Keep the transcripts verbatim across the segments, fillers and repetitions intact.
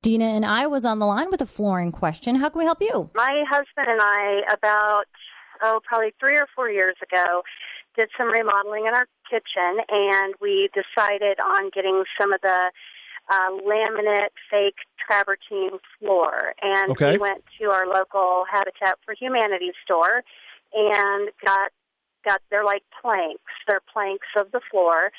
Dina and I was on the line with a flooring question. How can we help you? My husband and I, about, oh, probably three or four years ago, did some remodeling in our kitchen, and we decided on getting some of the uh, laminate fake travertine floor. And okay. we went to our local Habitat for Humanity store and got, got they're like planks. They're planks of the floor,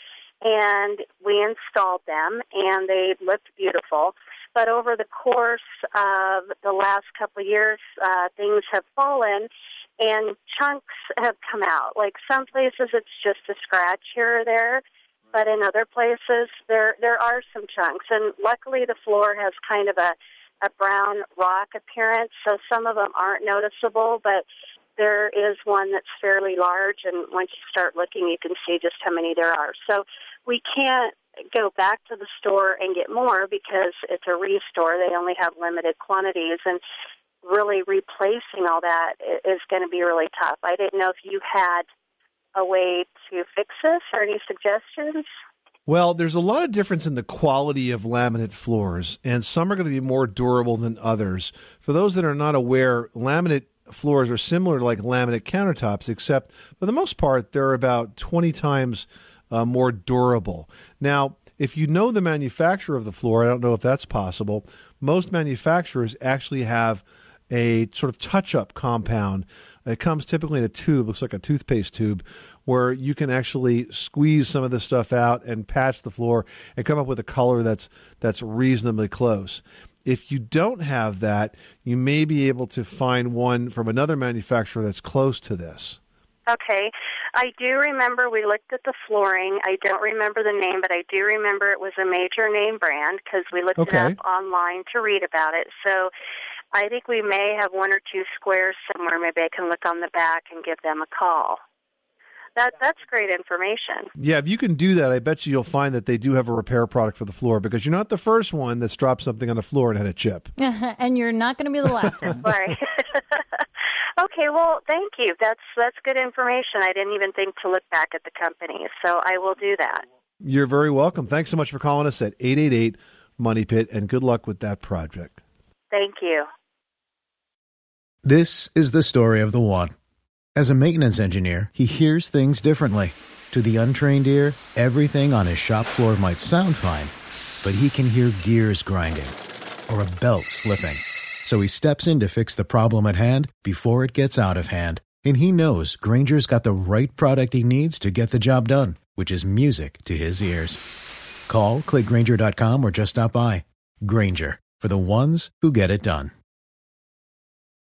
and we installed them, and they looked beautiful. But over the course of the last couple of years, uh, things have fallen, and chunks have come out. Like some places it's just a scratch here or there, but in other places there there are some chunks. And luckily the floor has kind of a, a brown rock appearance, so some of them aren't noticeable, but there is one that's fairly large, and once you start looking you can see just how many there are. So we can't go back to the store and get more because it's a restore. They only have limited quantities, and really replacing all that is going to be really tough. I didn't know if you had a way to fix this or any suggestions. Well, there's a lot of difference in the quality of laminate floors, and some are going to be more durable than others. For those that are not aware, laminate floors are similar to like laminate countertops, except for the most part, they're about twenty times uh, more durable. Now, if you know the manufacturer of the floor, I don't know if that's possible, most manufacturers actually have a sort of touch-up compound. It comes typically in a tube, looks like a toothpaste tube, where you can actually squeeze some of this stuff out and patch the floor and come up with a color that's that's reasonably close. If you don't have that, you may be able to find one from another manufacturer that's close to this. Okay. I do remember we looked at the flooring. I don't remember the name, but I do remember it was a major name brand because we looked okay. it up online to read about it. So I think we may have one or two squares somewhere. Maybe I can look on the back and give them a call. That That's great information. Yeah, if you can do that, I bet you you'll find that they do have a repair product for the floor, because you're not the first one that's dropped something on the floor and had a chip. And you're not going to be the last one. Right. Okay, well, thank you. That's that's good information. I didn't even think to look back at the company, so I will do that. You're very welcome. Thanks so much for calling us at eight eight eight, Money Pit, and good luck with that project. Thank you. This is the story of the one. As a maintenance engineer, he hears things differently. To the untrained ear, everything on his shop floor might sound fine, but he can hear gears grinding or a belt slipping. So he steps in to fix the problem at hand before it gets out of hand. And he knows Grainger's got the right product he needs to get the job done, which is music to his ears. Call, click Grainger dot com, or just stop by. Grainger, for the ones who get it done.